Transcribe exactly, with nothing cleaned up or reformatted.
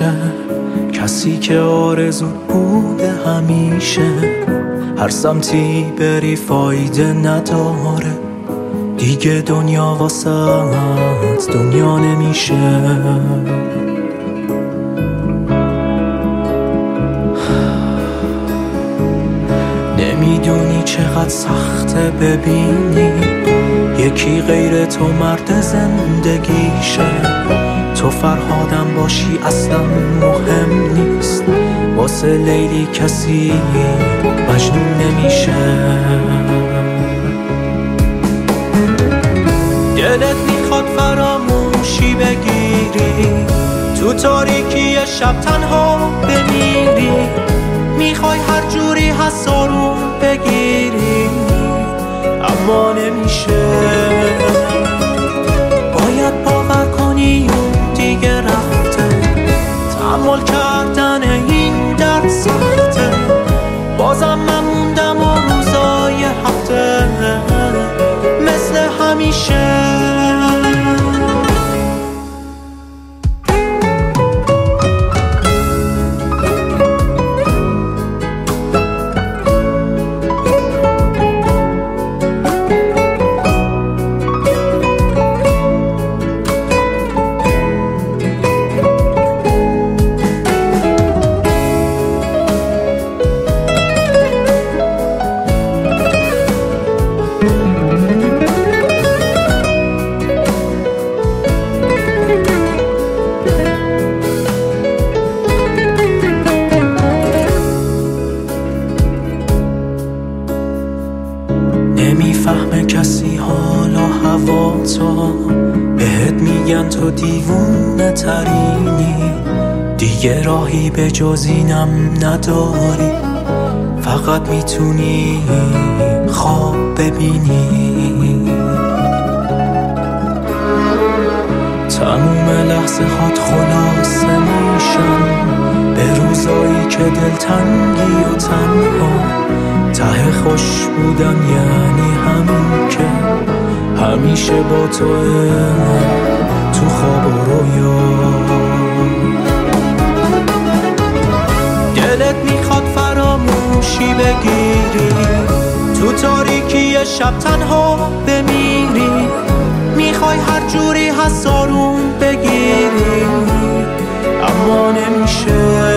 میشه، کسی که آرزو بوده همیشه. هر سمتی بری فایده نداره، دیگه دنیا واسه دنیا نمیشه. نمیدونی چقدر سخته ببینی یکی غیر تو مرد زندگیشه. تو فرهادم باشی اصلا مهم نیست، واسه لیلی کسی مجنون نمیشه. دلت میخواد فراموشی بگیری، تو تاریکی شب تنها بمیری. میخوای هر جوری هست آروم بگیری، اما نمیشه. باید باور کنی و دیگه رفته، تحمل کردن این درد سخته. بازم من موندم و روزای هفته مثل همیشه. نمیفهمه کسی حالا هوا تو، بهت میگن تو دیوونه ترینی. دیگه راهی به جز اینم نداری، فقط میتونی خواب ببینی. تموم لحظه هات خلاصه میشن به روزایی که دلتنگی و تنها. ته خوش بودن یعنی همین که همیشه با توه، تو خواب و رویا. دلت میخواد فراموشی بگیری، تو تاریکی شب تنها بمیری. میخوای هر جوری هست آروم بگیری، اما نمیشه.